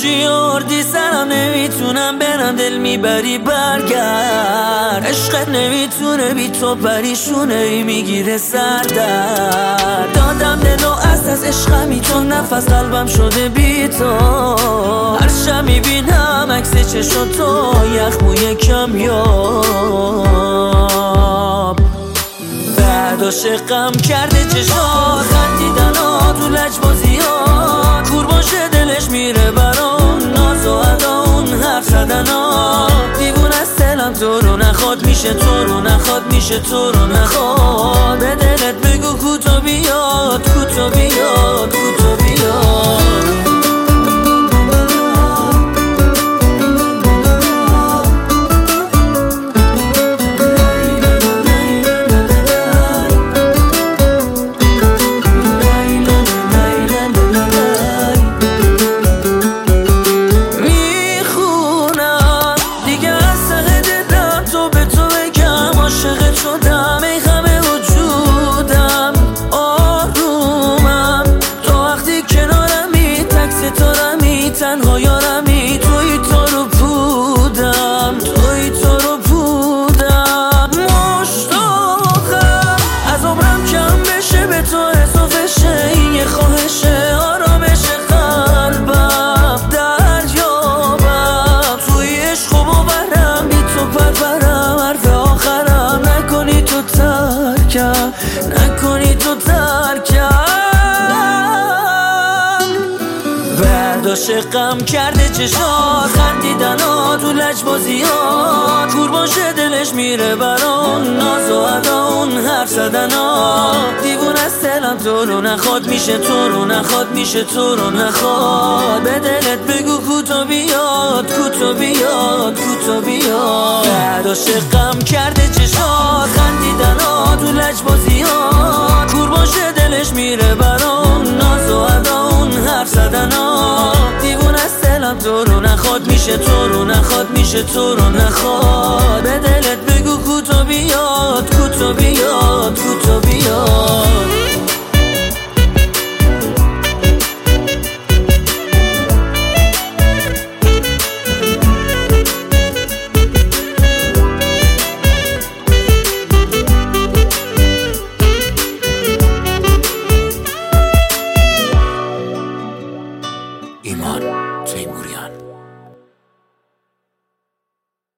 چی آوردی سرم نمیتونم برم، دل میبری برگرد. عشقت نمیتونه بی تو پریشونه میگیره سردرد. دادم دلو از عشقمی تو نفس قلبم شده بی تو. هر شب میبینم عکس چشم تو یخ موی کمیاب. بعد عاشقم کرده چشات خندیدن ها تو لجبازیات. کور باشه دلش میره برام ناز و ادا اون حرف زدن ها. دیوون از دلم تو رو نخواد میشه تو رو نخواد میشه تو رو نخواد. به دلت بگو کوتا بیاد کوتا بیاد کوتا بیاد. شدم ای همه وجودم آرومم تو وقتی کنارمی تک ستارمی تنها یارمی توی تو رو بودم توی تو رو بودم. مشتاقم از عمرم کم بشه به تو اضافه شه. این یه خواهشه آرامش قلبم دریابم توی عشق و باورم بی تو پرورم حرف آخرم نکنی تو ترکم نکنی تو ترکم. بعد عاشقم کرده چشات خندیدن ها تو لجبازیات. کور باشه دلش میره برام ناز و ادا اون حرف زدن ها. دیوون از دلم تو رو نخواد میشه تو رو نخواد میشه تو رو نخواد. به دلت بگو کوتا بیاد کوتا بیاد کوتا بیاد. بعد عاشقم کرده چشات خندیدن ها تو لجبازیات. کور باشه دلش میره برام ناز و ادا اون حرف زدن ها. دیوون از دلم تو رو نخواد میشه تو رو نخواد میشه تو رو نخواد. به دلت بگو کوتا بیاد کوتا بیاد کوتا بیاد.